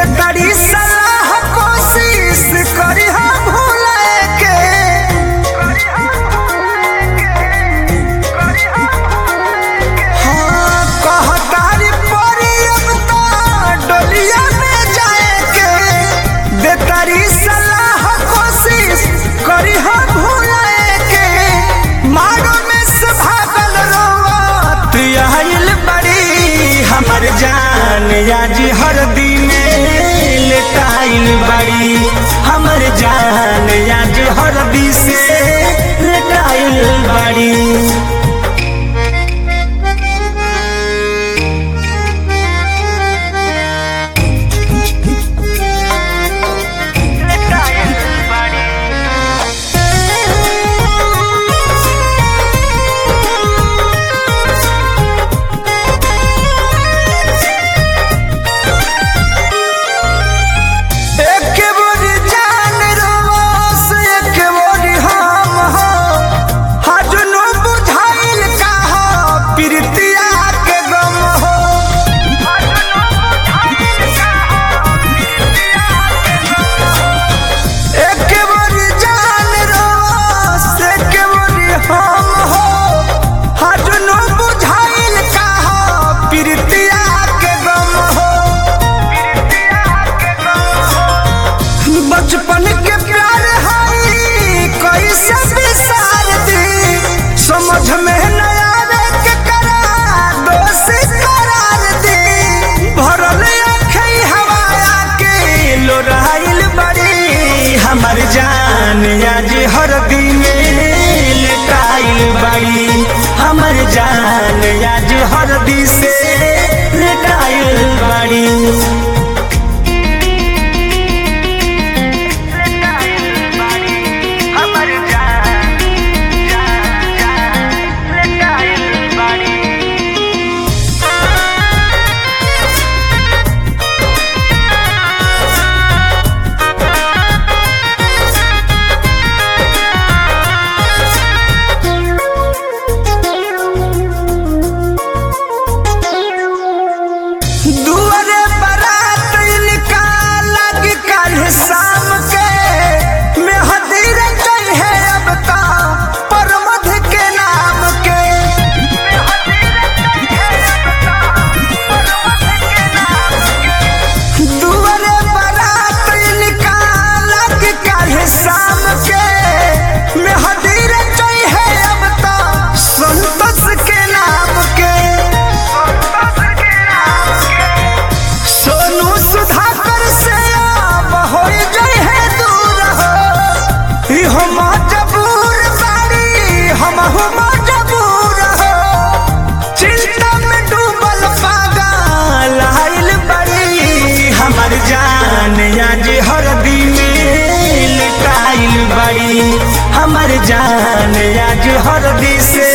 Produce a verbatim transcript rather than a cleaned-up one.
बेकारी सलाह कोशिश करी हम भूले के हाँ कहतारी परी अब तो डोलिया में जाए के बेकारी सलाह कोशिश करी हम भूले के मारो में से भागल रोवत आइल बड़ी हमर जान आज हर दिन लेटाइल बड़ी हमर जान आज हर दिन से लेटाइल बड़ी। बचपन के प्यार हाई कैसे बिसार दी समझ में न आवे के करा दोषी करार दी भरल आँखें हवाया के लोराइल बड़ी हमर जान आज हर दिन लेटाइल बड़ी हमर जान आज हर दिन से लेटाइल बड़ी। आज हर दिन लेटाइल बड़ी हमर जान आज हर दिन से